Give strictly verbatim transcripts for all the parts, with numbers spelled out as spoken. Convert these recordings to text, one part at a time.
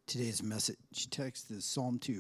Today's message text is Psalm two.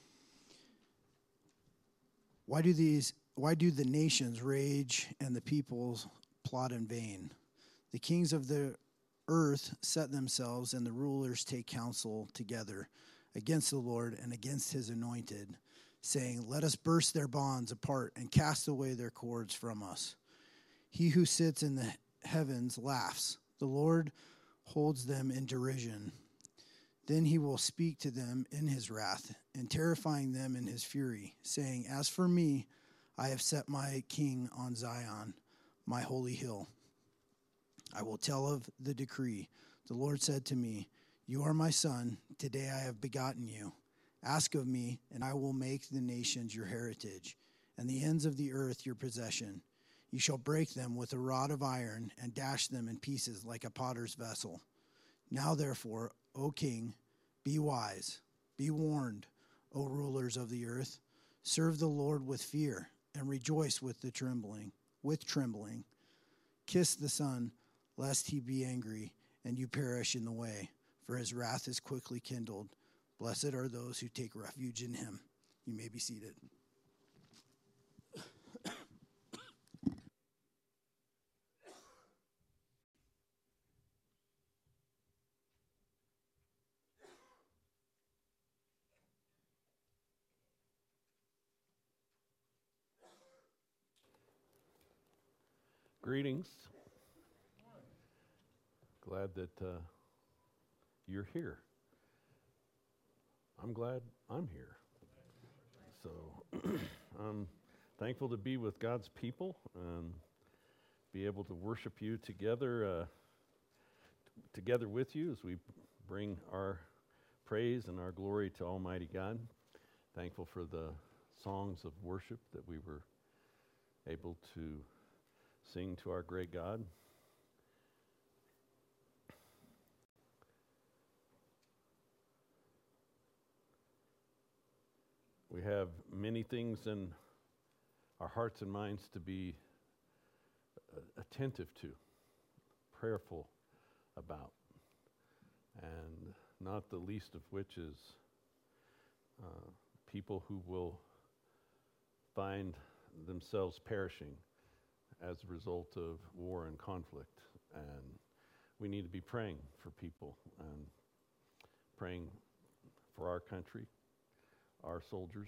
Why do these why do the nations rage and the peoples plot in vain? The kings of the earth set themselves, and the rulers take counsel together against the Lord and against his anointed, saying, "Let us burst their bonds apart and cast away their cords from us." He who sits in the heavens laughs. The Lord holds them in derision. Then he will speak to them in his wrath, and terrifying them in his fury, saying, "As for me, I have set my king on Zion, my holy hill. I will tell of the decree. The Lord said to me, 'You are my son. Today I have begotten you. Ask of me, and I will make the nations your heritage, and the ends of the earth your possession. You shall break them with a rod of iron, and dash them in pieces like a potter's vessel. Now therefore, O king, be wise, be warned, O rulers of the earth. Serve the Lord with fear, and rejoice with the trembling, with trembling. Kiss the Son, lest he be angry, and you perish in the way, for his wrath is quickly kindled. Blessed are those who take refuge in him." You may be seated. Greetings. Glad that uh, you're here. I'm glad I'm here. So I'm thankful to be with God's people and be able to worship you together, uh, t- together with you as we bring our praise and our glory to Almighty God. Thankful for the songs of worship that we were able to sing to our great God. We have many things in our hearts and minds to be uh, attentive to, prayerful about, and not the least of which is uh, people who will find themselves perishing as a result of war and conflict. And we need to be praying for people and praying for our country, our soldiers,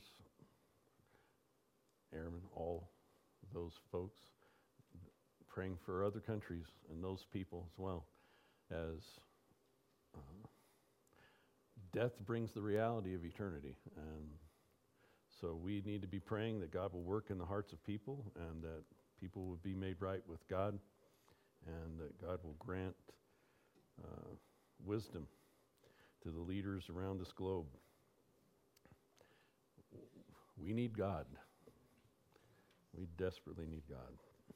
airmen, all those folks, praying for other countries and those people as well, as uh, death brings the reality of eternity. And so we need to be praying that God will work in the hearts of people and that people will be made right with God, and that God will grant uh, wisdom to the leaders around this globe. We need God. We desperately need God.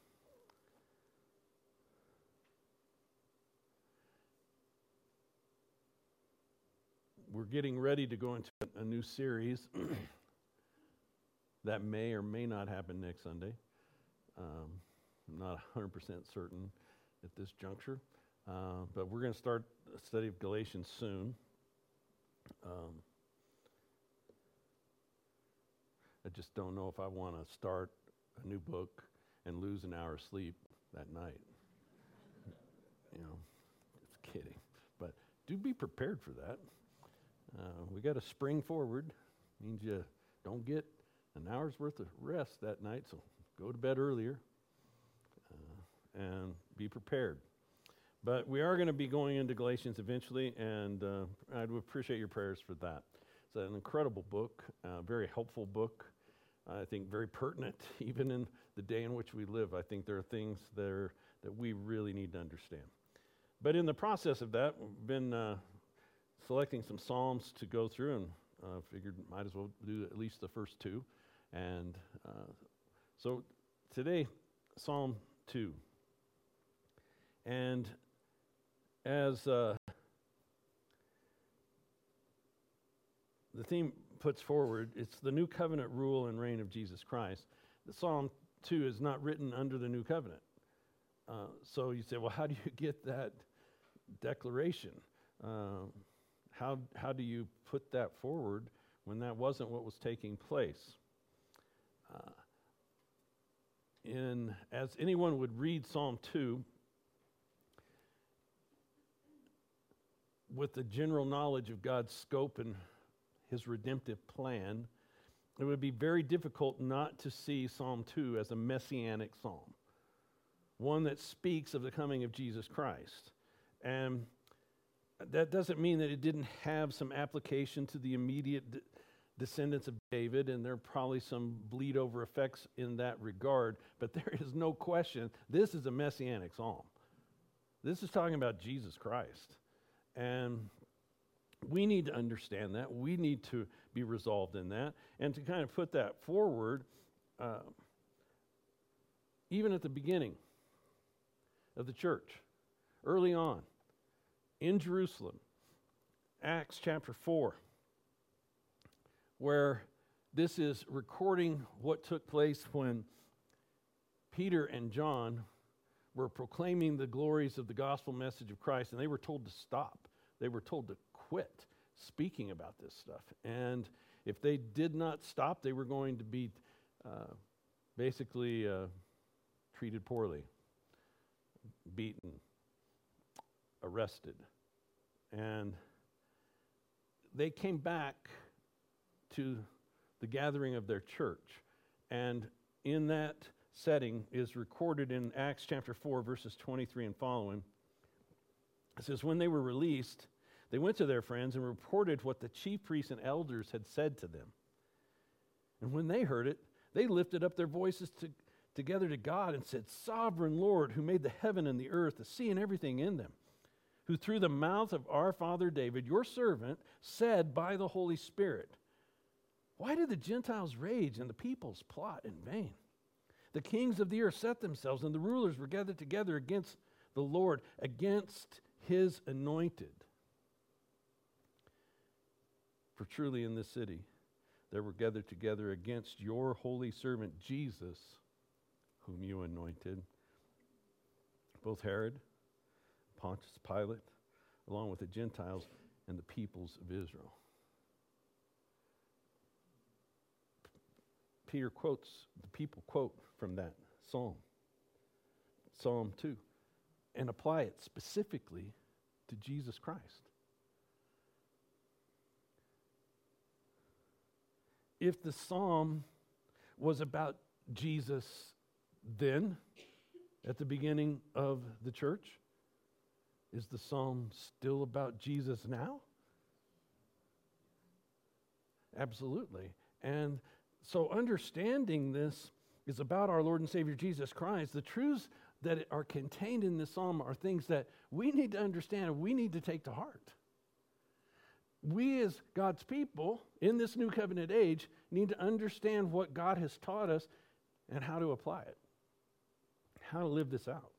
We're getting ready to go into a new series that may or may not happen next Sunday. Um, I'm not one hundred percent certain at this juncture, uh, but we're going to start a study of Galatians soon. Um, I just don't know if I want to start a new book and lose an hour of sleep that night. You know, just kidding. But do be prepared for that. Uh, we got to spring forward. Means you don't get an hour's worth of rest that night, so go to bed earlier uh, and be prepared. But we are going to be going into Galatians eventually, and uh, I would appreciate your prayers for that. It's an incredible book, a very helpful book. I think very pertinent, even in the day in which we live. I think there are things there that we really need to understand. But in the process of that, we've been uh, selecting some Psalms to go through, and uh, figured might as well do at least the first two. And uh, so today, Psalm two. And as uh, the theme puts forward, it's the new covenant rule and reign of Jesus Christ. The Psalm two is not written under the new covenant. Uh, so you say, well, how do you get that declaration? Uh, how, how do you put that forward when that wasn't what was taking place? Uh, in, as anyone would read Psalm two, with the general knowledge of God's scope and his redemptive plan, it would be very difficult not to see Psalm two as a messianic psalm, one that speaks of the coming of Jesus Christ. And that doesn't mean that it didn't have some application to the immediate de- descendants of David, and there are probably some bleed over effects in that regard, but there is no question this is a messianic psalm. This is talking about Jesus Christ. And we need to understand that. We need to be resolved in that. And to kind of put that forward, uh, even at the beginning of the church, early on, in Jerusalem, Acts chapter four, where this is recording what took place when Peter and John were proclaiming the glories of the gospel message of Christ, and they were told to stop. They were told to quit speaking about this stuff. And if they did not stop, they were going to be uh, basically uh, treated poorly, beaten, arrested. And they came back to the gathering of their church. And in that setting is recorded in Acts chapter four, verses twenty-three and following. It says, when they were released, they went to their friends and reported what the chief priests and elders had said to them. And when they heard it, they lifted up their voices to, together to God and said, Sovereign Lord, who made the heaven and the earth, the sea and everything in them, who through the mouth of our father David, your servant, said by the Holy Spirit, why do the Gentiles rage and the peoples plot in vain? The kings of the earth set themselves, and the rulers were gathered together against the Lord, against his anointed. For truly in this city there were gathered together against your holy servant Jesus, whom you anointed, both Herod, Pontius Pilate, along with the Gentiles and the peoples of Israel. Peter quotes, the people quote from that psalm, Psalm two, and apply it specifically to Jesus Christ. If the psalm was about Jesus then, at the beginning of the church, is the psalm still about Jesus now? Absolutely. And so understanding this is about our Lord and Savior Jesus Christ. The truths that are contained in this psalm are things that we need to understand and we need to take to heart. We as God's people in this new covenant age need to understand what God has taught us and how to apply it, how to live this out.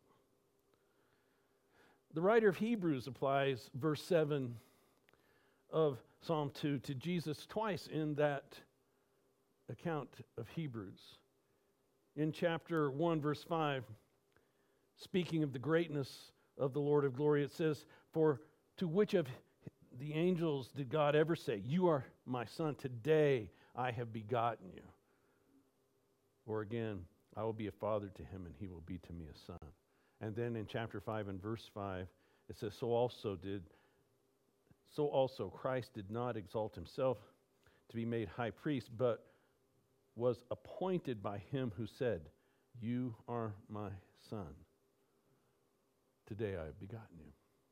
The writer of Hebrews applies verse seven of Psalm two to Jesus twice in that account of Hebrews. In chapter one, verse five, speaking of the greatness of the Lord of glory, it says, for to which of the angels did God ever say, you are my son, today I have begotten you? Or again, I will be a father to him and he will be to me a son. And then in chapter five and verse five, it says, so also did, so also Christ did not exalt himself to be made high priest, but was appointed by him who said, you are my son. Today I have begotten you.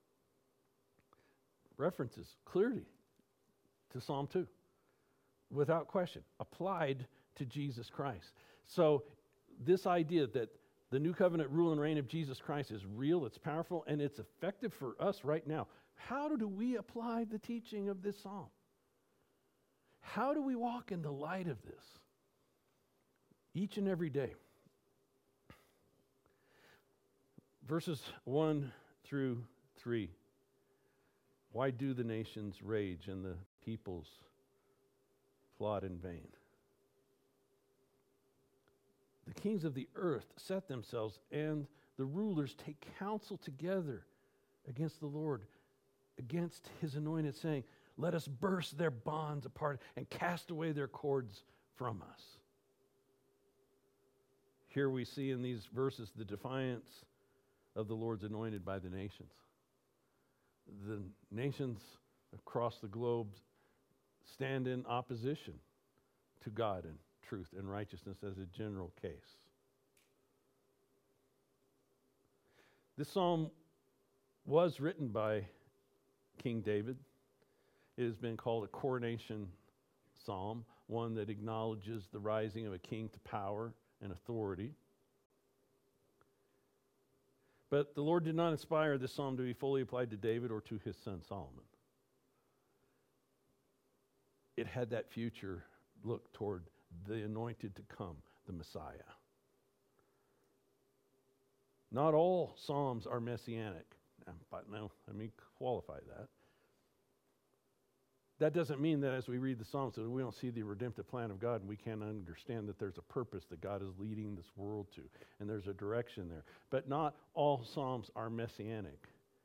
References clearly to Psalm two, without question, applied to Jesus Christ. So this idea that the new covenant rule and reign of Jesus Christ is real, it's powerful, and it's effective for us right now. How do we apply the teaching of this psalm? How do we walk in the light of this each and every day? Verses one through three. Why do the nations rage and the peoples plot in vain? The kings of the earth set themselves, and the rulers take counsel together against the Lord, against his anointed, saying, let us burst their bonds apart and cast away their cords from us. Here we see in these verses the defiance of the Lord's anointed by the nations. The nations across the globe stand in opposition to God and truth and righteousness as a general case. This psalm was written by King David. It has been called a coronation psalm, one that acknowledges the rising of a king to power and authority. But the Lord did not inspire this psalm to be fully applied to David or to his son Solomon. It had that future look toward the anointed to come, the Messiah. Not all psalms are messianic. But no, let me qualify that. That doesn't mean that as we read the Psalms that we don't see the redemptive plan of God and we can't understand that there's a purpose that God is leading this world to, and there's a direction there. But not all Psalms are messianic.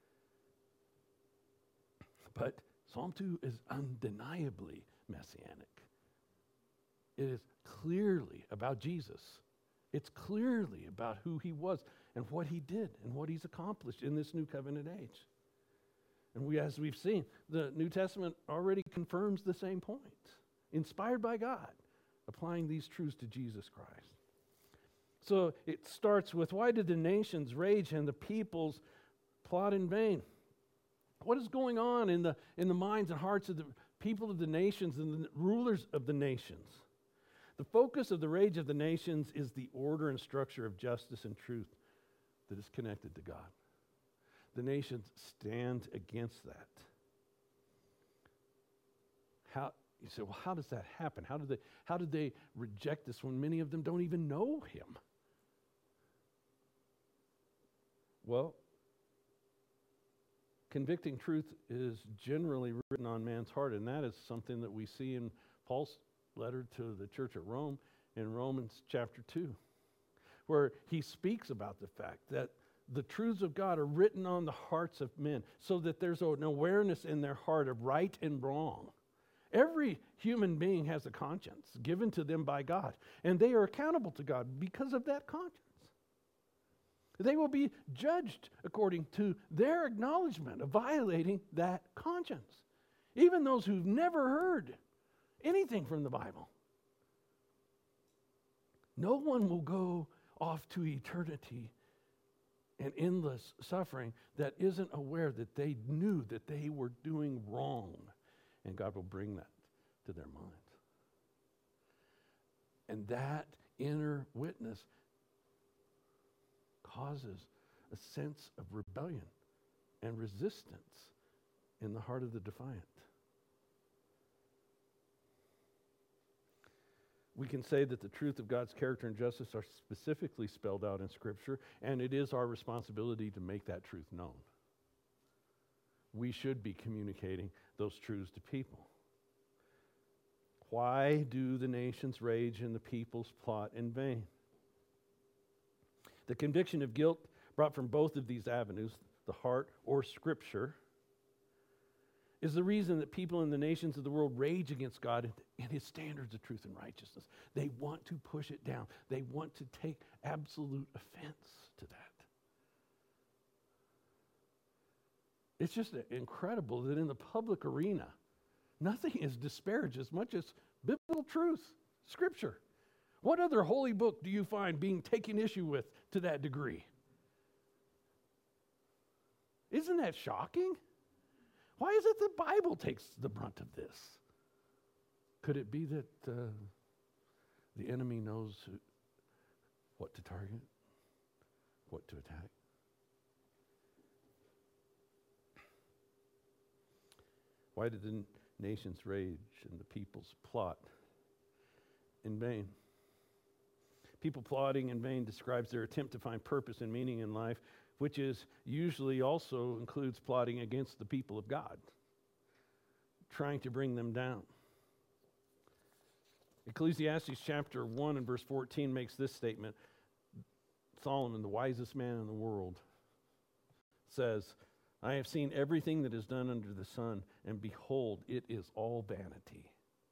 But Psalm two is undeniably messianic. It is clearly about Jesus. It's clearly about who he was and what he did and what he's accomplished in this new covenant age. And we, as we've seen, the New Testament already confirms the same point. Inspired by God, applying these truths to Jesus Christ. So it starts with, why did the nations rage and the peoples plot in vain? What is going on in the, in the minds and hearts of the people of the nations and the rulers of the nations? The focus of the rage of the nations is the order and structure of justice and truth that is connected to God. The nations stand against that. How, you say, well, how does that happen? How did they, how did they reject this when many of them don't even know him? Well, convicting truth is generally written on man's heart, and that is something that we see in Paul's letter to the church at Rome in Romans chapter two, where he speaks about the fact that the truths of God are written on the hearts of men so that there's an awareness in their heart of right and wrong. Every human being has a conscience given to them by God, and they are accountable to God because of that conscience. They will be judged according to their acknowledgement of violating that conscience. Even those who've never heard anything from the Bible. No one will go off to eternity and endless suffering that isn't aware that they knew that they were doing wrong. And God will bring that to their minds. And that inner witness causes a sense of rebellion and resistance in the heart of the defiant. We can say that the truth of God's character and justice are specifically spelled out in Scripture, and it is our responsibility to make that truth known. We should be communicating those truths to people. Why do the nations rage and the peoples plot in vain? The conviction of guilt brought from both of these avenues, the heart or Scripture, is the reason that people in the nations of the world rage against God and his standards of truth and righteousness. They want to push it down. They want to take absolute offense to that. It's just incredible that in the public arena, nothing is disparaged as much as biblical truth, Scripture. What other holy book do you find being taken issue with to that degree? Isn't that shocking? Why is it the Bible takes the brunt of this? Could it be that uh, the enemy knows who, what to target, what to attack? Why did the nations rage and the peoples plot in vain? People plotting in vain describes their attempt to find purpose and meaning in life, which is usually also includes plotting against the people of God, trying to bring them down. Ecclesiastes chapter one and verse fourteen makes this statement. Solomon, the wisest man in the world, says, I have seen everything that is done under the sun, and behold, it is all vanity,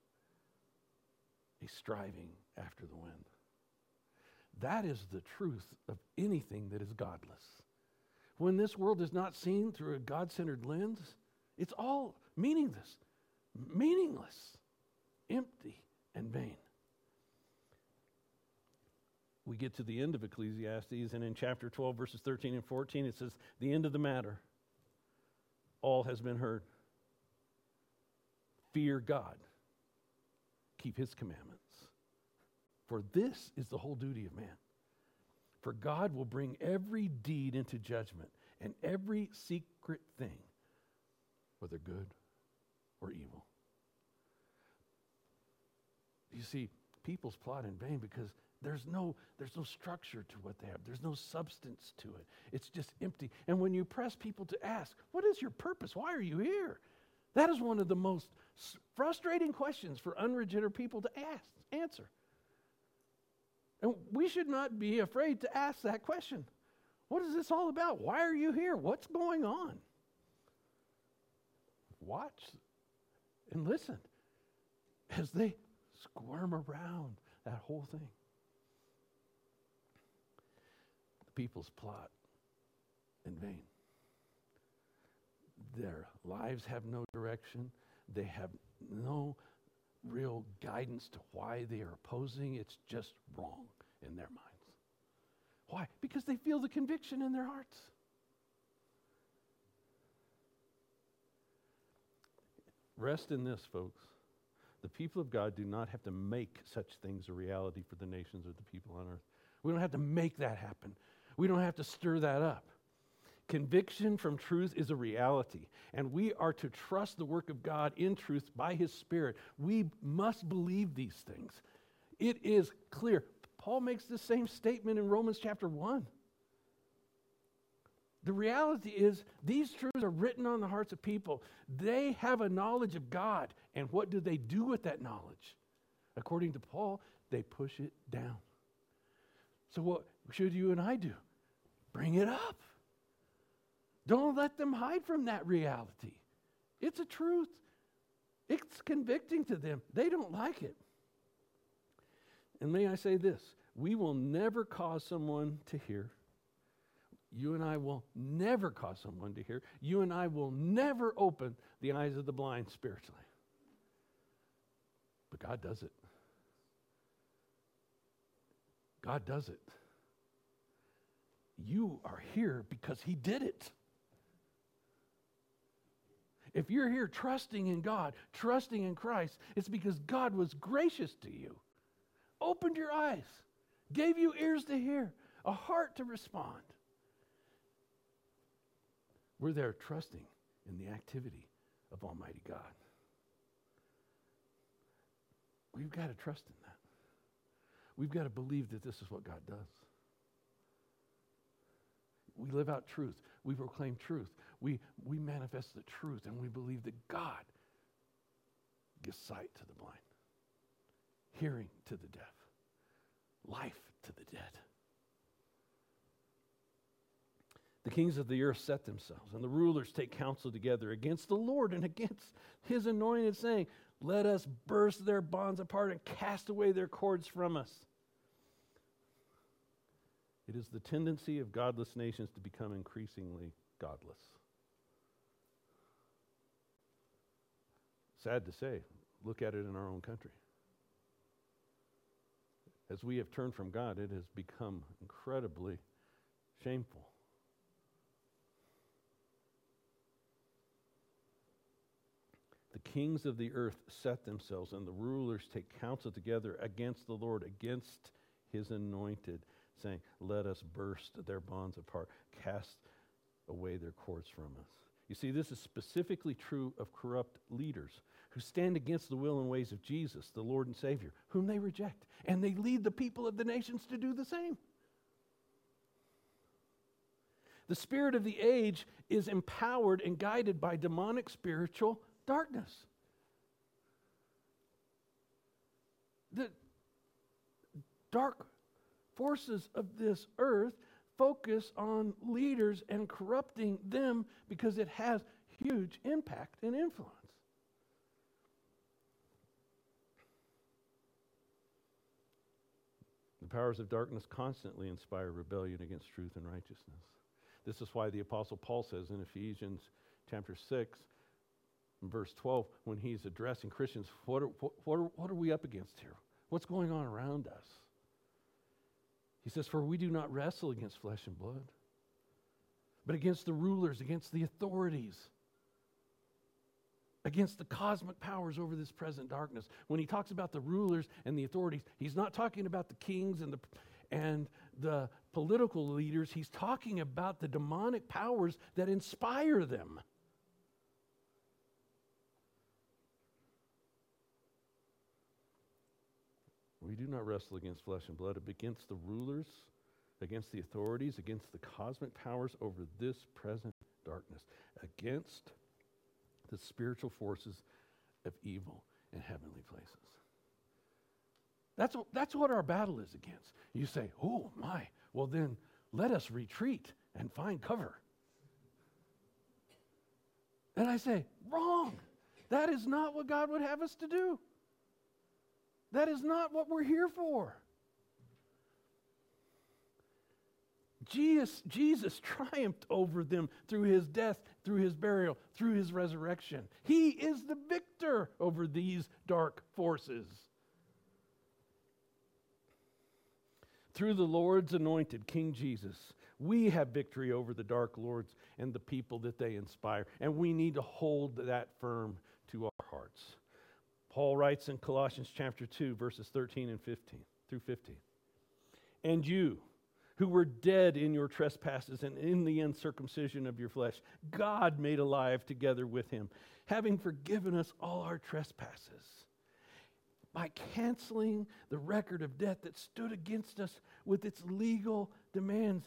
a striving after the wind. That is the truth of anything that is godless. When this world is not seen through a God-centered lens, it's all meaningless, meaningless, empty, and vain. We get to the end of Ecclesiastes, and in chapter twelve, verses thirteen and fourteen, it says, the end of the matter, all has been heard. Fear God. Keep his commandments. For this is the whole duty of man. For God will bring every deed into judgment and every secret thing, whether good or evil. You see, people's plot in vain because there's no, there's no structure to what they have. There's no substance to it. It's just empty. And when you press people to ask, what is your purpose? Why are you here? That is one of the most frustrating questions for unregenerate people to ask, answer. And we should not be afraid to ask that question. What is this all about? Why are you here? What's going on? Watch and listen as they squirm around that whole thing. The people's plot in vain. Their lives have no direction. They have no real guidance to why they are opposing. It's just wrong in their minds. Why? Because they feel the conviction in their hearts. Rest in this, folks. The people of God do not have to make such things a reality for the nations or the people on earth. We don't have to make that happen. We don't have to stir that up. Conviction from truth is a reality, and we are to trust the work of God in truth by his Spirit. We must believe these things. It is clear. Paul makes the same statement in Romans chapter one. The reality is these truths are written on the hearts of people. They have a knowledge of God, and what do they do with that knowledge? According to Paul, they push it down. So what should you and I do? Bring it up. Don't let them hide from that reality. It's a truth. It's convicting to them. They don't like it. And may I say this, we will never cause someone to hear. You and I will never cause someone to hear. You and I will never open the eyes of the blind spiritually. But God does it. God does it. You are here because he did it. If you're here trusting in God, trusting in Christ, it's because God was gracious to you, opened your eyes, gave you ears to hear, a heart to respond. We're there trusting in the activity of Almighty God. We've got to trust in that. We've got to believe that this is what God does. We live out truth. We proclaim truth. We, we manifest the truth, and we believe that God gives sight to the blind, hearing to the deaf, life to the dead. The kings of the earth set themselves, and the rulers take counsel together against the Lord and against his anointed, saying, let us burst their bonds apart and cast away their cords from us. It is the tendency of godless nations to become increasingly godless. Sad to say, look at it in our own country. As we have turned from God, it has become incredibly shameful. The kings of the earth set themselves, and the rulers take counsel together against the Lord, against his anointed, saying, let us burst their bonds apart, cast away their cords from us. You see, this is specifically true of corrupt leaders who stand against the will and ways of Jesus, the Lord and Savior, whom they reject. And they lead the people of the nations to do the same. The spirit of the age is empowered and guided by demonic spiritual darkness. The dark forces of this earth focus on leaders and corrupting them because it has huge impact and influence. The powers of darkness constantly inspire rebellion against truth and righteousness. This is why the Apostle Paul says in Ephesians chapter six, verse twelve, when he's addressing Christians, what are, what, what, are, what are we up against here? What's going on around us? He says, for we do not wrestle against flesh and blood, but against the rulers, against the authorities, against the cosmic powers over this present darkness. When he talks about the rulers and the authorities, he's not talking about the kings and the and the political leaders. He's talking about the demonic powers that inspire them. We do not wrestle against flesh and blood, but against the rulers, against the authorities, against the cosmic powers over this present darkness, against the spiritual forces of evil in heavenly places. That's, that's what our battle is against. You say, oh my, well then let us retreat and find cover. And I say, wrong. That is not what God would have us to do. That is not what we're here for. Jesus, Jesus triumphed over them through his death, through his burial, through his resurrection. He is the victor over these dark forces. Through the Lord's anointed, King Jesus, we have victory over the dark lords and the people that they inspire. And we need to hold that firm to our hearts. Paul writes in Colossians chapter two, verses thirteen and fifteen through fifteen. And you, who were dead in your trespasses and in the uncircumcision of your flesh, God made alive together with him, having forgiven us all our trespasses, by canceling the record of debt that stood against us with its legal demands.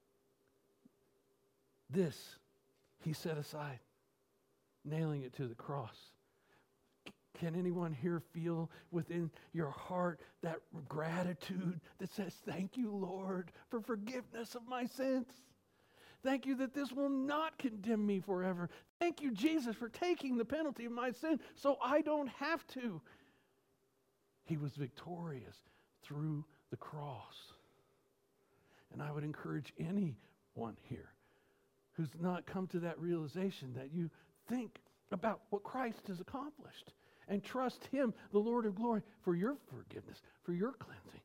This he set aside, nailing it to the cross. Can anyone here feel within your heart that gratitude that says, thank you, Lord, for forgiveness of my sins? Thank you that this will not condemn me forever. Thank you, Jesus, for taking the penalty of my sin so I don't have to. He was victorious through the cross. And I would encourage anyone here who's not come to that realization that you think about what Christ has accomplished and trust him, the Lord of glory, for your forgiveness, for your cleansing,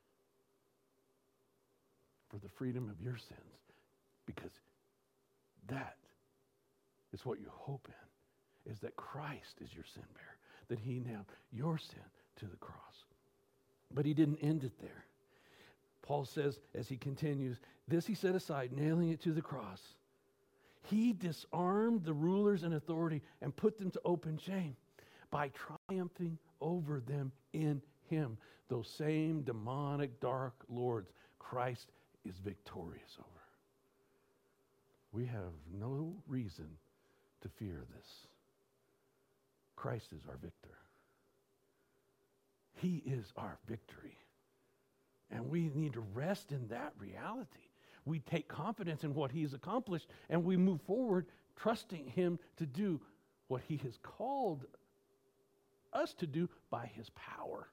for the freedom of your sins, because that is what you hope in, is that Christ is your sin bearer, that he nailed your sin to the cross. But he didn't end it there. Paul says, as he continues, this he set aside, nailing it to the cross. He disarmed the rulers and authority and put them to open shame by triumphing over them in him. Those same demonic dark lords, Christ is victorious over. We have no reason to fear this. Christ is our victor. He is our victory. And we need to rest in that reality. We take confidence in what he's accomplished, and we move forward trusting him to do what he has called us to do by his power.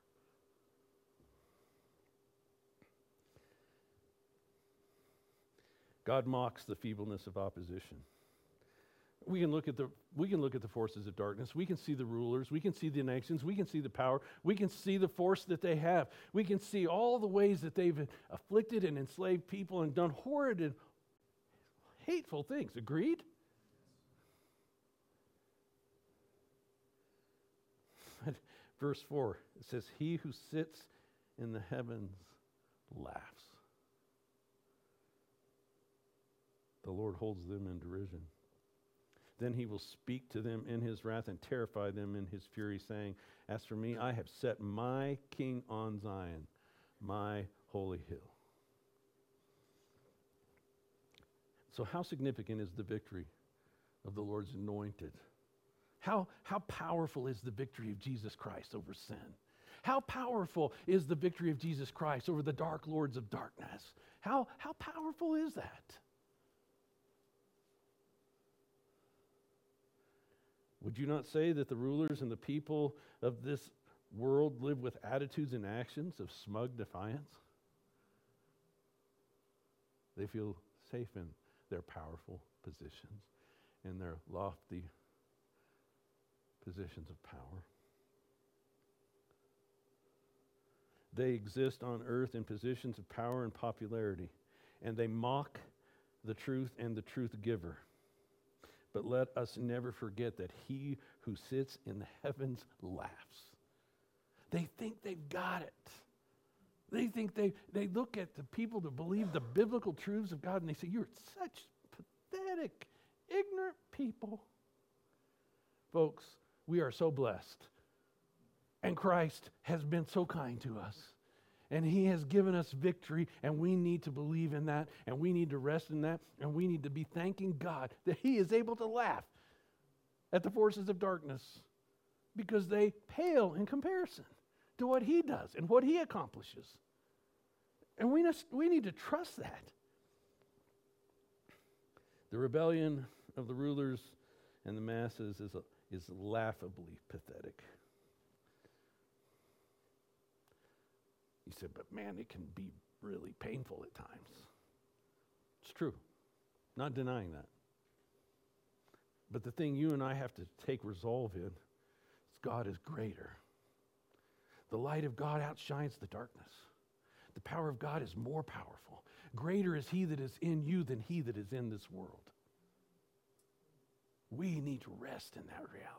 God mocks the feebleness of opposition. We can look at the we can look at the forces of darkness. We can see the rulers. We can see the nations. We can see the power. We can see the force that they have. We can see all the ways that they've afflicted and enslaved people and done horrid and hateful things. Agreed? Verse four, it says, he who sits in the heavens laughs. The Lord holds them in derision. Then he will speak to them in his wrath and terrify them in his fury, saying, as for me, I have set my king on Zion, my holy hill. So how significant is the victory of the Lord's anointed? How, how powerful is the victory of Jesus Christ over sin? How powerful is the victory of Jesus Christ over the dark lords of darkness? How, how powerful is that? Would you not say that the rulers and the people of this world live with attitudes and actions of smug defiance? They feel safe in their powerful positions, in their lofty positions of power. They exist on earth in positions of power and popularity, and they mock the truth and the truth giver. But let us never forget that he who sits in the heavens laughs. They think they've got it. They think they, they look at the people that believe the biblical truths of God and they say, you're such pathetic, ignorant people. Folks, we are so blessed. And Christ has been so kind to us. And he has given us victory, and we need to believe in that, and we need to rest in that, and we need to be thanking God that he is able to laugh at the forces of darkness because they pale in comparison to what he does and what he accomplishes. And we, must, we need to trust that. The rebellion of the rulers and the masses is, a, is laughably pathetic. He said, but man, it can be really painful at times. It's true. Not denying that. But the thing you and I have to take resolve in is God is greater. The light of God outshines the darkness. The power of God is more powerful. Greater is he that is in you than he that is in this world. We need to rest in that reality.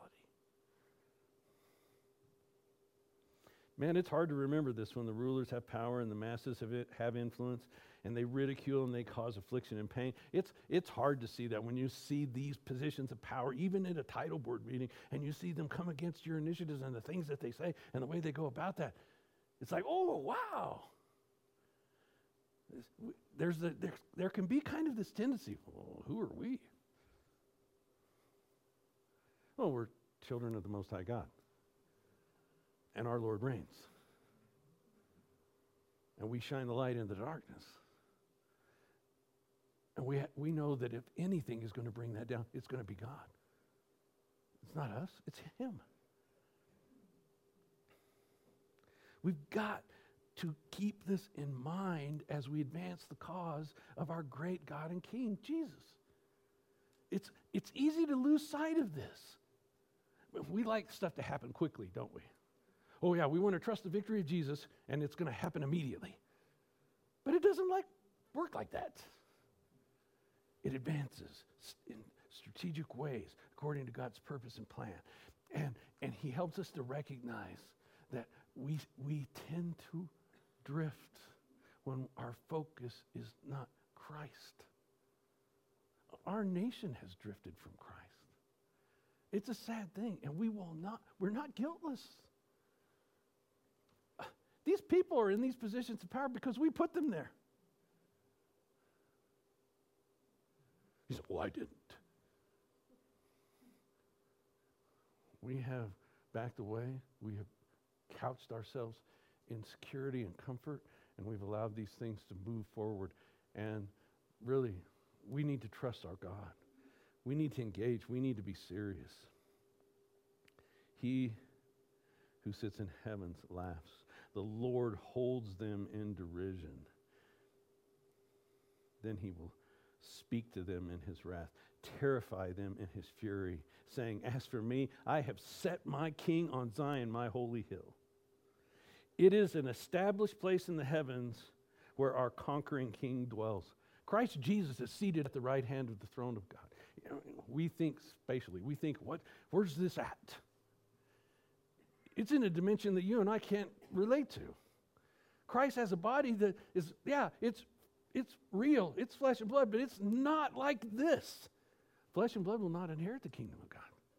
Man, it's hard to remember this when the rulers have power and the masses have, it, have influence and they ridicule and they cause affliction and pain. It's, it's hard to see that when you see these positions of power, even in a title board meeting, and you see them come against your initiatives and the things that they say and the way they go about that. It's like, oh, wow. There's a, there, there can be kind of this tendency, well, who are we? Well, we're children of the Most High God. And our Lord reigns. And we shine the light in the darkness. And we, ha- we know that if anything is going to bring that down, it's going to be God. It's not us, it's him. We've got to keep this in mind as we advance the cause of our great God and King, Jesus. It's, it's easy to lose sight of this. We like stuff to happen quickly, don't we? Oh yeah, we want to trust the victory of Jesus, and it's going to happen immediately. But it doesn't like work like that. It advances in strategic ways according to God's purpose and plan. And, and he helps us to recognize that we, we tend to drift when our focus is not Christ. Our nation has drifted from Christ. It's a sad thing, and we will not, we're not guiltless. These people are in these positions of power because we put them there. He said, well, I didn't. We have backed away. We have couched ourselves in security and comfort, and we've allowed these things to move forward. And really, we need to trust our God. We need to engage. We need to be serious. He who sits in heavens laughs. The Lord holds them in derision. Then he will speak to them in his wrath, terrify them in his fury, saying, as for me, I have set my king on Zion, my holy hill. It is an established place in the heavens where our conquering king dwells. Christ Jesus is seated at the right hand of the throne of God. You know, we think spatially. We think, what? Where's this at? It's in a dimension that you and I can't relate to. Christ has a body that is, yeah, it's it's real. It's flesh and blood, but it's not like this. Flesh and blood will not inherit the kingdom of God.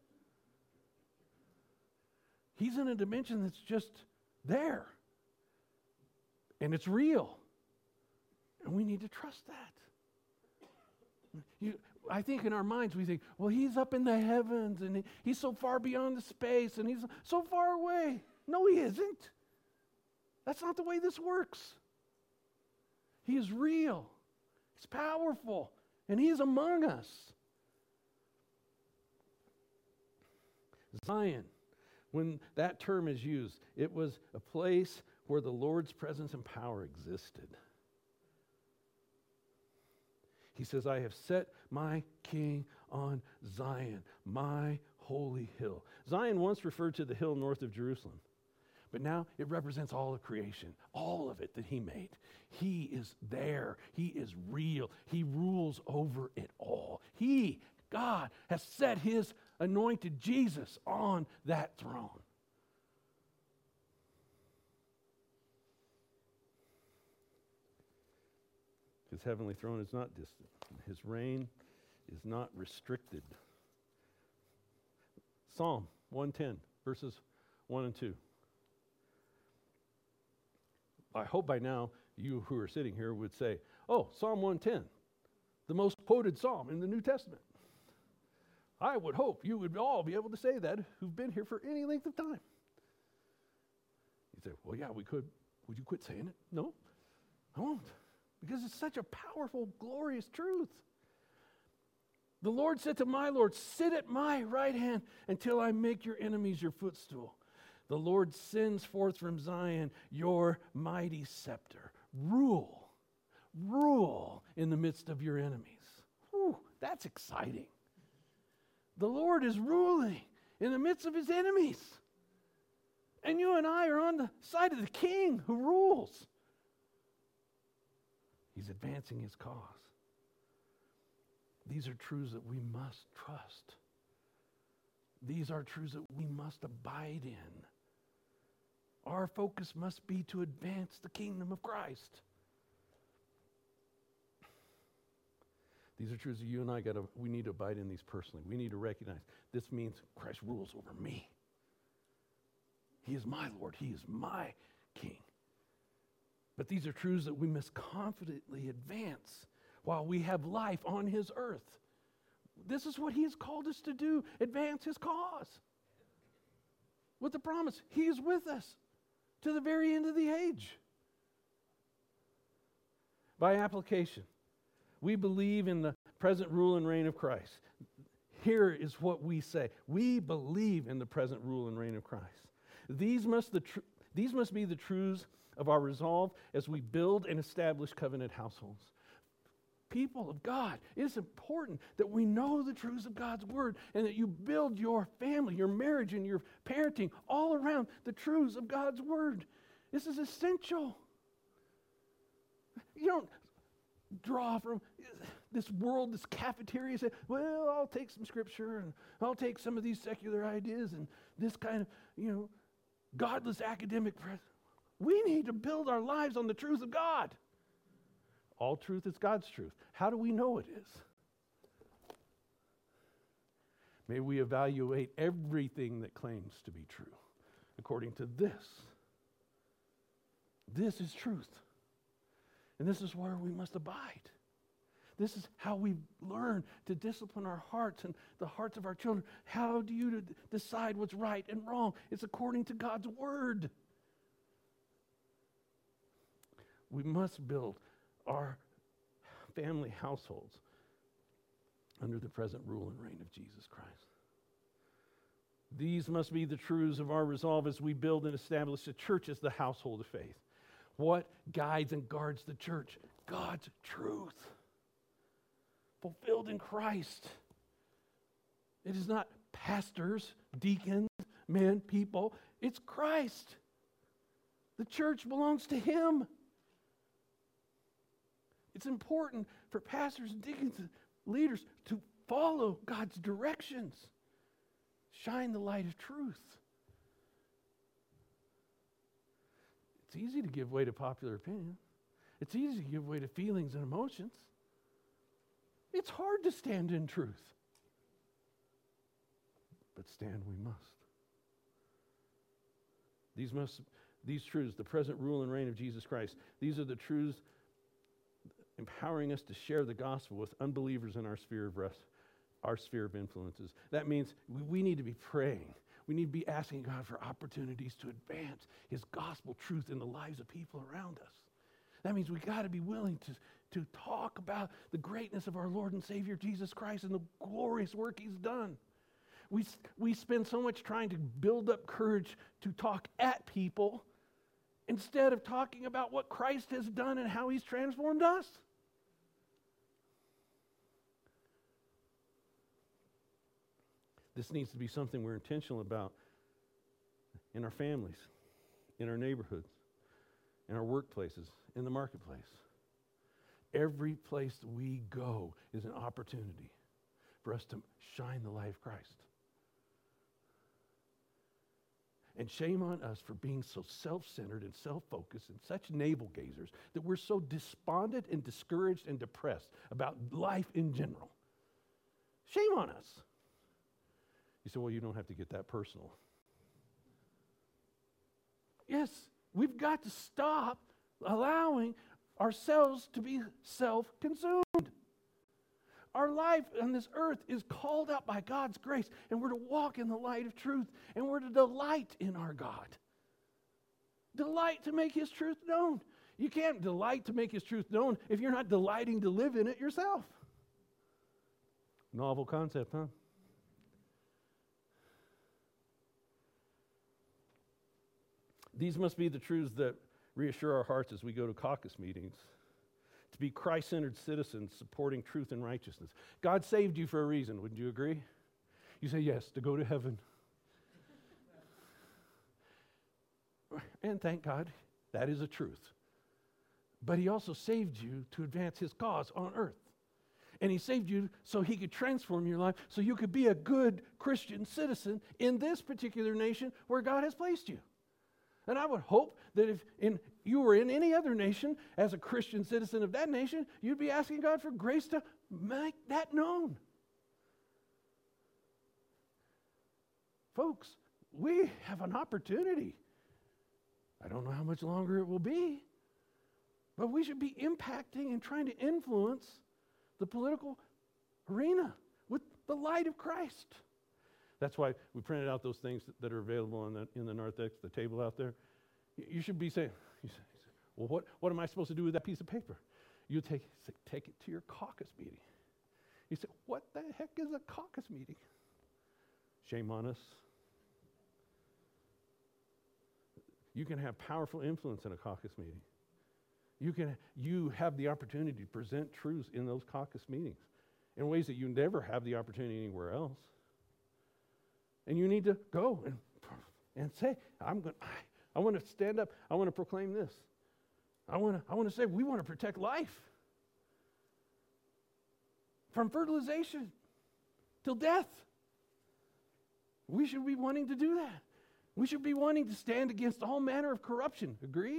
He's in a dimension that's just there. And it's real. And we need to trust that. You, I think in our minds we think, well, he's up in the heavens and he, he's so far beyond the space and he's so far away. No, he isn't. That's not the way this works. He is real. He's powerful. And he is among us. Zion, when that term is used, it was a place where the Lord's presence and power existed. He says, I have set my king on Zion, my holy hill. Zion once referred to the hill north of Jerusalem, but now it represents all of creation, all of it that he made. He is there. He is real. He rules over it all. He, God, has set his anointed Jesus on that throne. His heavenly throne is not distant. His reign is not restricted. Psalm one ten, verses one and two. I hope by now you who are sitting here would say, oh, Psalm one ten, the most quoted psalm in the New Testament. I would hope you would all be able to say that who've been here for any length of time. You say, well, yeah, we could. Would you quit saying it? No, I won't. Because it's such a powerful, glorious truth. The Lord said to my Lord, sit at my right hand until I make your enemies your footstool. The Lord sends forth from Zion your mighty scepter. Rule, rule in the midst of your enemies. Whew, that's exciting. The Lord is ruling in the midst of his enemies. And you and I are on the side of the King who rules. He's advancing his cause. These are truths that we must trust. These are truths that we must abide in. Our focus must be to advance the kingdom of Christ. These are truths that you and I gotta, we need to abide in these personally. We need to recognize this means Christ rules over me. He is my Lord. He is my King. But these are truths that we must confidently advance while we have life on his earth. This is what he has called us to do, advance his cause. With the promise, he is with us to the very end of the age. By application, we believe in the present rule and reign of Christ. Here is what we say. We believe in the present rule and reign of Christ. These must, the tr- these must be the truths of our resolve as we build and establish covenant households. People of God, it is important that we know the truths of God's word and that you build your family, your marriage, and your parenting all around the truths of God's word. This is essential. You don't draw from this world, this cafeteria, and say, well, I'll take some scripture and I'll take some of these secular ideas and this kind of, you know, godless academic press. We need to build our lives on the truth of God. All truth is God's truth. How do we know it is? May we evaluate everything that claims to be true according to this. This is truth. And this is where we must abide. This is how we learn to discipline our hearts and the hearts of our children. How do you decide what's right and wrong? It's according to God's word. We must build our family households under the present rule and reign of Jesus Christ. These must be the truths of our resolve as we build and establish the church as the household of faith. What guides and guards the church? God's truth, fulfilled in Christ. It is not pastors, deacons, men, people. It's Christ. The church belongs to him. It's important for pastors and deacons and leaders to follow God's directions. Shine the light of truth. It's easy to give way to popular opinion. It's easy to give way to feelings and emotions. It's hard to stand in truth. But stand we must. These must, these truths, the present rule and reign of Jesus Christ, these are the truths empowering us to share the gospel with unbelievers in our sphere of rest, our sphere of influences. That means we need to be praying. We need to be asking God for opportunities to advance his gospel truth in the lives of people around us. That means we got to be willing to, to talk about the greatness of our Lord and Savior Jesus Christ and the glorious work he's done. We, we spend so much trying to build up courage to talk at people instead of talking about what Christ has done and how he's transformed us. This needs to be something we're intentional about in our families, in our neighborhoods, in our workplaces, in the marketplace. Every place we go is an opportunity for us to shine the light of Christ. And shame on us for being so self-centered and self-focused and such navel-gazers that we're so despondent and discouraged and depressed about life in general. Shame on us. You say, well, you don't have to get that personal. Yes, we've got to stop allowing ourselves to be self-consumed. Our life on this earth is called out by God's grace, and we're to walk in the light of truth, and we're to delight in our God. Delight to make his truth known. You can't delight to make his truth known if you're not delighting to live in it yourself. Novel concept, huh? These must be the truths that reassure our hearts as we go to caucus meetings. To be Christ-centered citizens supporting truth and righteousness. God saved you for a reason, wouldn't you agree? You say yes, to go to heaven. And thank God, that is a truth. But he also saved you to advance his cause on earth. And he saved you so he could transform your life, so you could be a good Christian citizen in this particular nation where God has placed you. And I would hope that if in, you were in any other nation as a Christian citizen of that nation, you'd be asking God for grace to make that known. Folks, we have an opportunity. I don't know how much longer it will be, but we should be impacting and trying to influence the political arena with the light of Christ. That's why we printed out those things that are available on the, in the narthex, the table out there. You should be saying, you say, well, what, what am I supposed to do with that piece of paper? You take, say, take it to your caucus meeting. You say, what the heck is a caucus meeting? Shame on us. You can have powerful influence in a caucus meeting. You can, you have the opportunity to present truths in those caucus meetings in ways that you never have the opportunity anywhere else. And you need to go and, and say, I'm going I, I want to stand up. I want to proclaim this. I want to I want to say we want to protect life from fertilization till death. We should be wanting to do that. We should be wanting to stand against all manner of corruption. Agreed?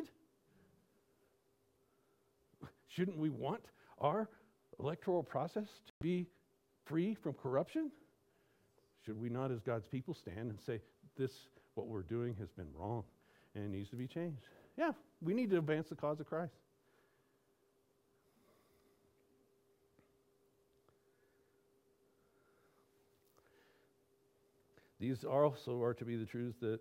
Shouldn't we want our electoral process to be free from corruption? Should we not, as God's people, stand and say, this, what we're doing has been wrong and it needs to be changed? Yeah, we need to advance the cause of Christ. These also are to be the truths that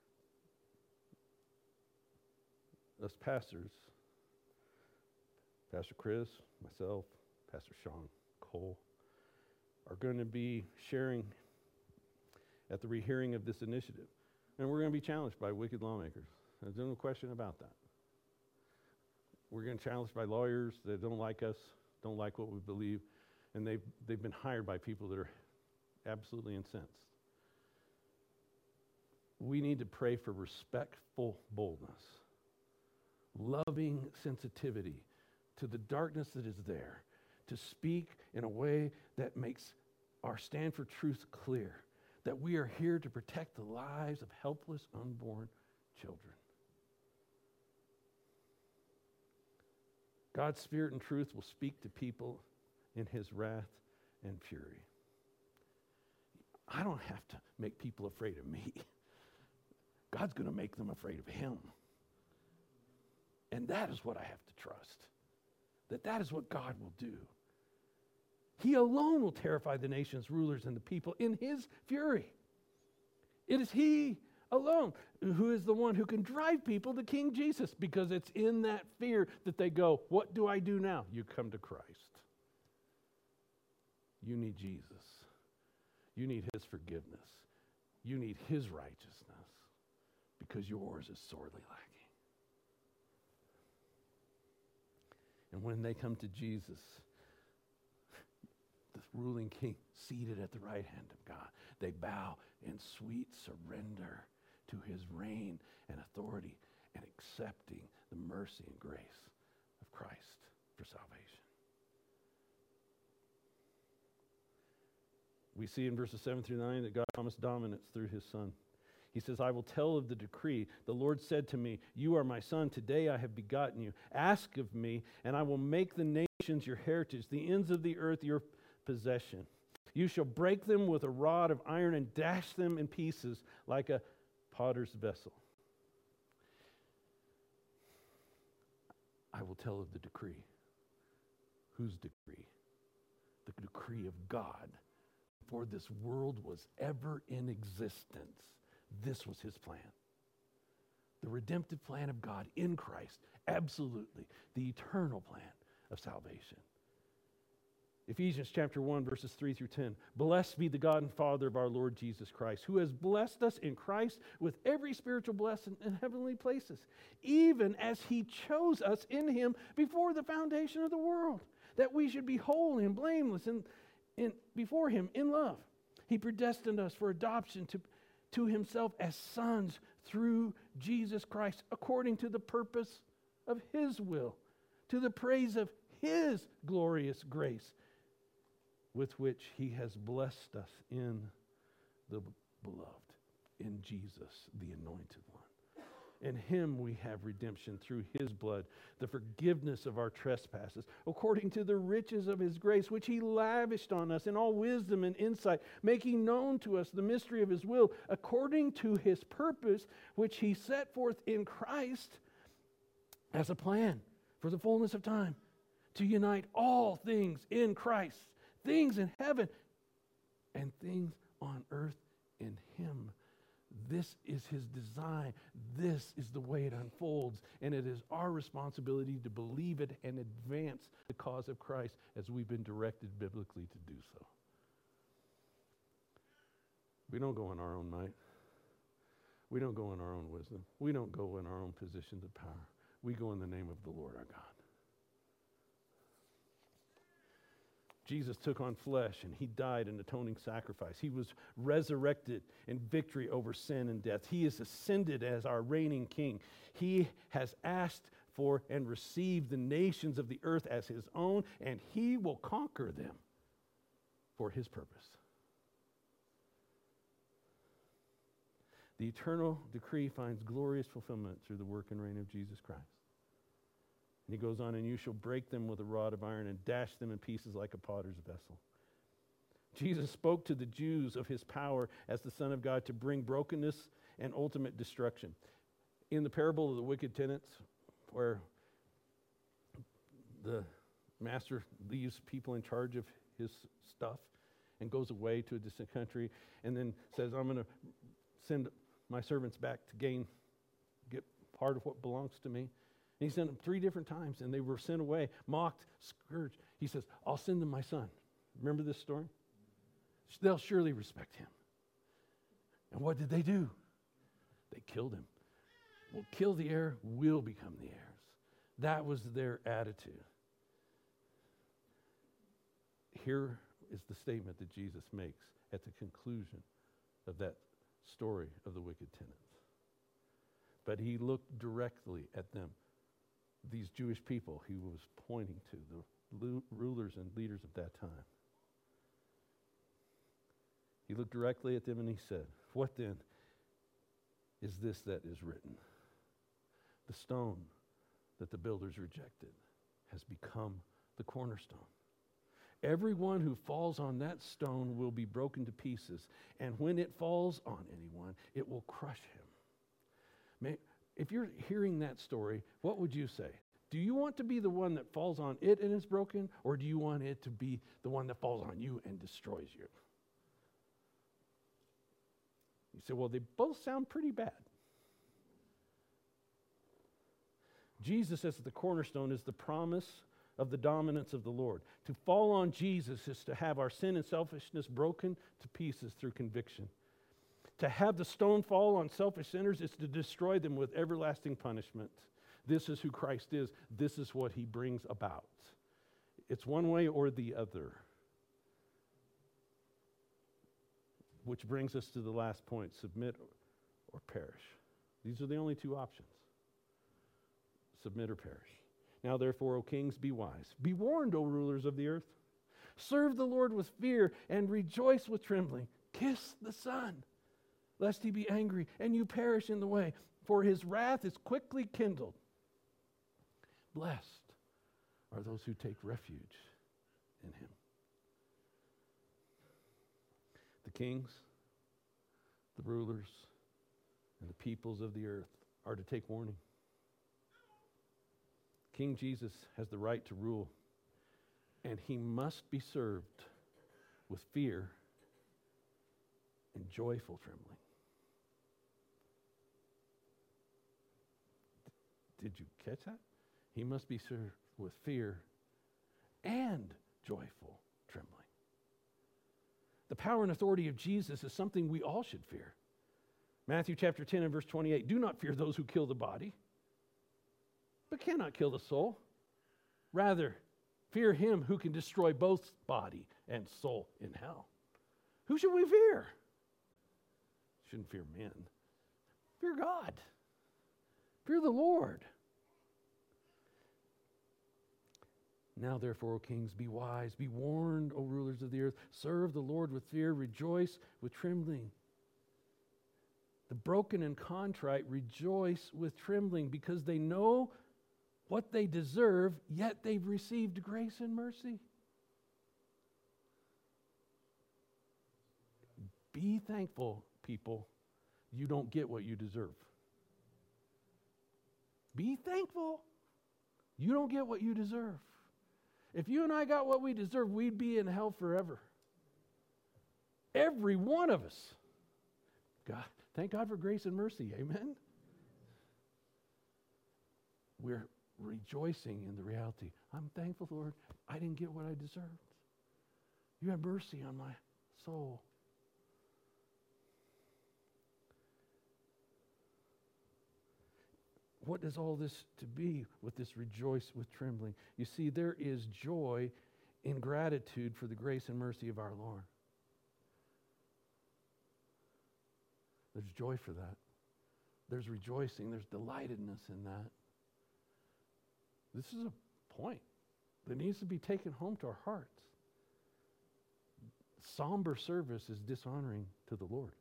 us pastors, Pastor Chris, myself, Pastor Sean Cole, are going to be sharing at the rehearing of this initiative. And we're going to be challenged by wicked lawmakers. There's no question about that. We're going to be challenged by lawyers that don't like us, don't like what we believe, and they've, they've been hired by people that are absolutely incensed. We need to pray for respectful boldness, loving sensitivity to the darkness that is there, to speak in a way that makes our stand for truth clear, that we are here to protect the lives of helpless, unborn children. God's Spirit and truth will speak to people in his wrath and fury. I don't have to make people afraid of me. God's going to make them afraid of him. And that is what I have to trust, that that is what God will do. He alone will terrify the nations, rulers, and the people in his fury. It is He alone who is the one who can drive people to King Jesus, because it's in that fear that they go, what do I do now? You come to Christ. You need Jesus. You need His forgiveness. You need His righteousness, because yours is sorely lacking. And when they come to Jesus, the ruling King seated at the right hand of God, they bow in sweet surrender to His reign and authority, and accepting the mercy and grace of Christ for salvation. We see in verses seven through nine that God promised dominance through His Son. He says, I will tell of the decree. The Lord said to me, you are my son. Today I have begotten you. Ask of me, and I will make the nations your heritage, the ends of the earth your possession. You shall break them with a rod of iron and dash them in pieces like a potter's vessel. I will tell of the decree. Whose decree? The decree of God. Before this world was ever in existence, this was His plan. The redemptive plan of God in Christ, absolutely. The eternal plan of salvation. Ephesians chapter one, verses three through ten. Blessed be the God and Father of our Lord Jesus Christ, who has blessed us in Christ with every spiritual blessing in heavenly places, even as He chose us in Him before the foundation of the world, that we should be holy and blameless in, in, before Him in love. He predestined us for adoption to, to Himself as sons through Jesus Christ, according to the purpose of His will, to the praise of His glorious grace, with which He has blessed us in the beloved, in Jesus, the anointed one. In Him we have redemption through His blood, the forgiveness of our trespasses, according to the riches of His grace, which He lavished on us in all wisdom and insight, making known to us the mystery of His will, according to His purpose, which He set forth in Christ as a plan for the fullness of time, to unite all things in Christ, things in heaven and things on earth in Him. This is His design. This is the way it unfolds. And it is our responsibility to believe it and advance the cause of Christ as we've been directed biblically to do so. We don't go in our own might. We don't go in our own wisdom. We don't go in our own positions of power. We go in the name of the Lord our God. Jesus took on flesh and He died an atoning sacrifice. He was resurrected in victory over sin and death. He is ascended as our reigning King. He has asked for and received the nations of the earth as His own, and He will conquer them for His purpose. The eternal decree finds glorious fulfillment through the work and reign of Jesus Christ. And He goes on, and you shall break them with a rod of iron and dash them in pieces like a potter's vessel. Jesus spoke to the Jews of His power as the Son of God to bring brokenness and ultimate destruction. In the parable of the wicked tenants, where the master leaves people in charge of his stuff and goes away to a distant country and then says, I'm going to send my servants back to gain, get part of what belongs to me. And He sent them three different times, and they were sent away, mocked, scourged. He says, I'll send them my son. Remember this story? They'll surely respect him. And what did they do? They killed him. We'll kill the heir, we'll become the heirs. That was their attitude. Here is the statement that Jesus makes at the conclusion of that story of the wicked tenants. But He looked directly at them. These Jewish people He was pointing to, the rulers and leaders of that time. He looked directly at them and He said, what then is this that is written? The stone that the builders rejected has become the cornerstone. Everyone who falls on that stone will be broken to pieces, and when it falls on anyone, it will crush him. May, If you're hearing that story, what would you say? Do you want to be the one that falls on it and is broken, or do you want it to be the one that falls on you and destroys you? You say, well, they both sound pretty bad. Jesus as the cornerstone is the promise of the dominance of the Lord. To fall on Jesus is to have our sin and selfishness broken to pieces through conviction. To have the stone fall on selfish sinners is to destroy them with everlasting punishment. This is who Christ is. This is what he brings about. It's one way or the other. Which brings us to the last point, submit or perish. These are the only two options. Submit or perish. Now therefore, O kings, be wise. Be warned, O rulers of the earth. Serve the Lord with fear and rejoice with trembling. Kiss the Son, lest he be angry and you perish in the way, for his wrath is quickly kindled. Blessed are those who take refuge in him. The kings, the rulers, and the peoples of the earth are to take warning. King Jesus has the right to rule, and he must be served with fear and joyful trembling. Did you catch that? He must be served with fear and joyful trembling. The power and authority of Jesus is something we all should fear. Matthew chapter ten and verse twenty-eight, do not fear those who kill the body, but cannot kill the soul. Rather, fear him who can destroy both body and soul in hell. Who should we fear? Shouldn't fear men. Fear God. Fear the Lord. Now, therefore, O kings, be wise, be warned, O rulers of the earth. Serve the Lord with fear, rejoice with trembling. The broken and contrite rejoice with trembling because they know what they deserve, yet they've received grace and mercy. Be thankful, people, you don't get what you deserve. Be thankful you don't get what you deserve. If you and I got what we deserve, we'd be in hell forever. Every one of us. God, thank God for grace and mercy. Amen? We're rejoicing in the reality. I'm thankful, Lord, I didn't get what I deserved. You have mercy on my soul. What is all this to be with this rejoice with trembling? You see, there is joy in gratitude for the grace and mercy of our Lord. There's joy for that. There's rejoicing. There's delightedness in that. This is a point that needs to be taken home to our hearts. Somber service is dishonoring to the Lord.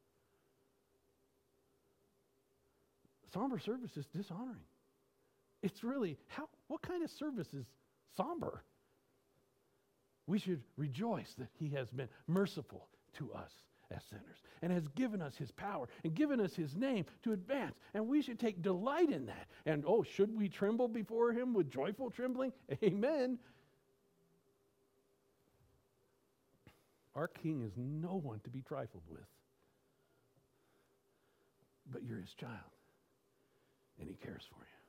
Somber service is dishonoring. It's really, how? What kind of service is somber? We should rejoice that he has been merciful to us as sinners and has given us his power and given us his name to advance. And we should take delight in that. And oh, should we tremble before him with joyful trembling? Amen. Our King is no one to be trifled with. But you're his child. And he cares for you.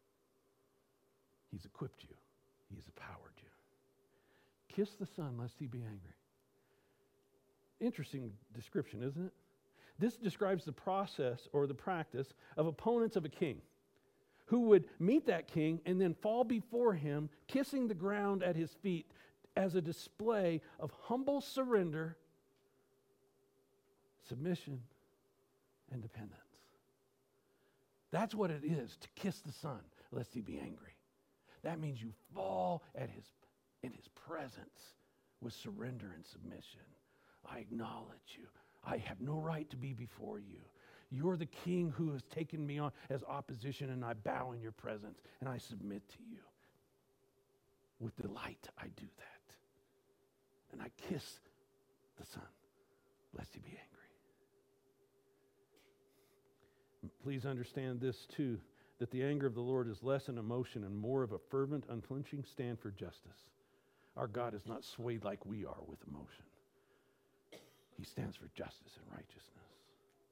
He's equipped you. He's empowered you. Kiss the Son, lest he be angry. Interesting description, isn't it? This describes the process or the practice of opponents of a king who would meet that king and then fall before him, kissing the ground at his feet as a display of humble surrender, submission, and dependence. That's what it is to kiss the Son, lest he be angry. That means you fall at his, in his presence with surrender and submission. I acknowledge you. I have no right to be before you. You're the king who has taken me on as opposition, and I bow in your presence, and I submit to you. With delight, I do that. And I kiss the Son, lest he be angry. Please understand this too, that the anger of the Lord is less an emotion and more of a fervent, unflinching stand for justice. Our God is not swayed like we are with emotion. He stands for justice and righteousness.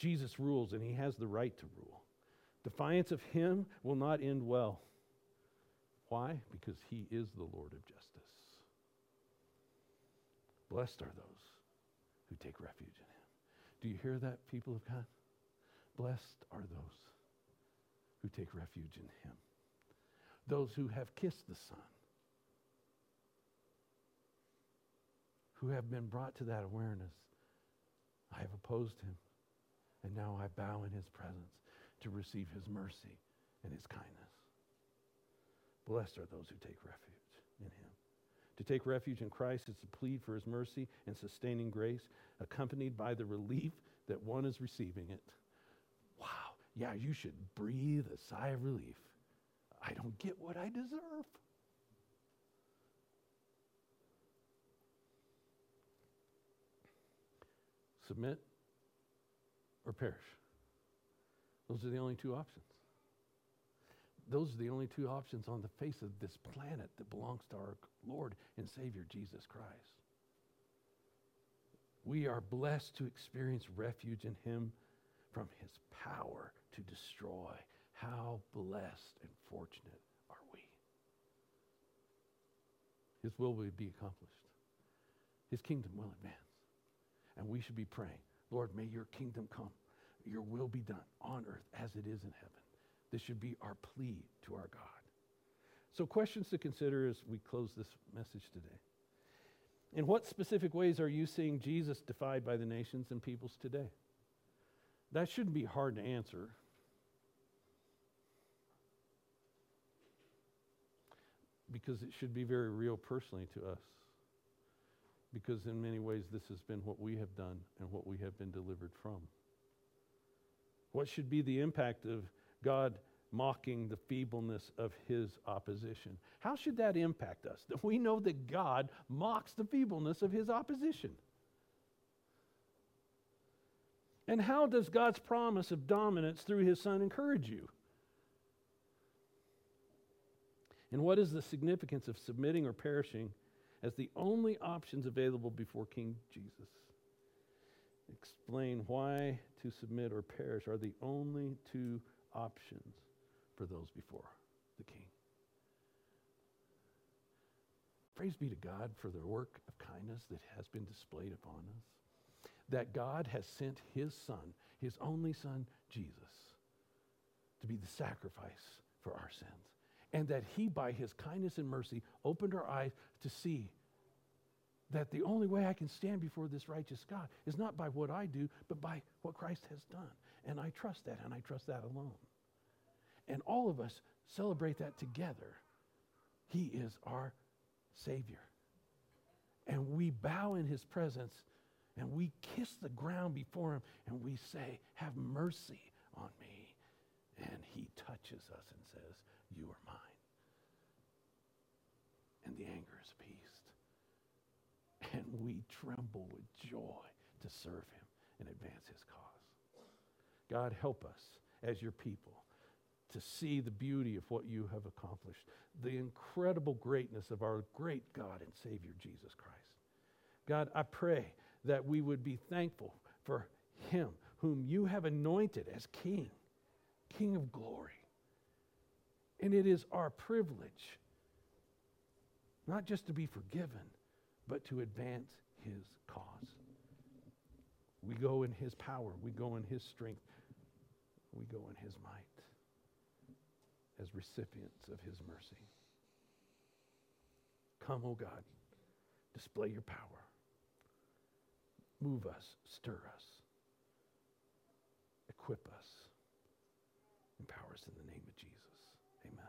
Jesus rules, and he has the right to rule. Defiance of him will not end well. Why? Because he is the Lord of justice. Blessed are those who take refuge in him. Do you hear that, people of God? Blessed are those who take refuge in him. Those who have kissed the Son. Who have been brought to that awareness. I have opposed him, and now I bow in his presence to receive his mercy and his kindness. Blessed are those who take refuge in him. To take refuge in Christ is to plead for his mercy and sustaining grace, accompanied by the relief that one is receiving it. Wow, yeah, you should breathe a sigh of relief. I don't get what I deserve. Submit or perish. Those are the only two options. Those are the only two options on the face of this planet that belongs to our Lord and Savior, Jesus Christ. We are blessed to experience refuge in him from his power to destroy. How blessed and fortunate are we? His will will be accomplished. His kingdom will advance. And we should be praying, Lord, may your kingdom come. Your will be done on earth as it is in heaven. This should be our plea to our God. So questions to consider as we close this message today. In what specific ways are you seeing Jesus defied by the nations and peoples today? That shouldn't be hard to answer. Because it should be very real personally to us. Because in many ways this has been what we have done and what we have been delivered from. What should be the impact of God mocking the feebleness of his opposition? How should that impact us? That we know that God mocks the feebleness of his opposition. And how does God's promise of dominance through his Son encourage you? And what is the significance of submitting or perishing as the only options available before King Jesus? Explain why to submit or perish are the only two options for those before the King. Praise be to God for the work of kindness that has been displayed upon us. That God has sent his Son, his only Son, Jesus, to be the sacrifice for our sins. And that he, by his kindness and mercy, opened our eyes to see that the only way I can stand before this righteous God is not by what I do, but by what Christ has done. And I trust that, and I trust that alone. And all of us celebrate that together. He is our Savior. And we bow in his presence, and we kiss the ground before him, and we say, have mercy on me. And he touches us and says, you are mine. And the anger is appeased. And we tremble with joy to serve him and advance his cause. God, help us as your people to see the beauty of what you have accomplished, the incredible greatness of our great God and Savior, Jesus Christ. God, I pray that we would be thankful for him whom you have anointed as King, King of glory. And it is our privilege not just to be forgiven, but to advance his cause. We go in his power. We go in his strength. We go in his might as recipients of his mercy. Come, O God, display your power. Move us, stir us, equip us, empower us in the name of Jesus. Amen.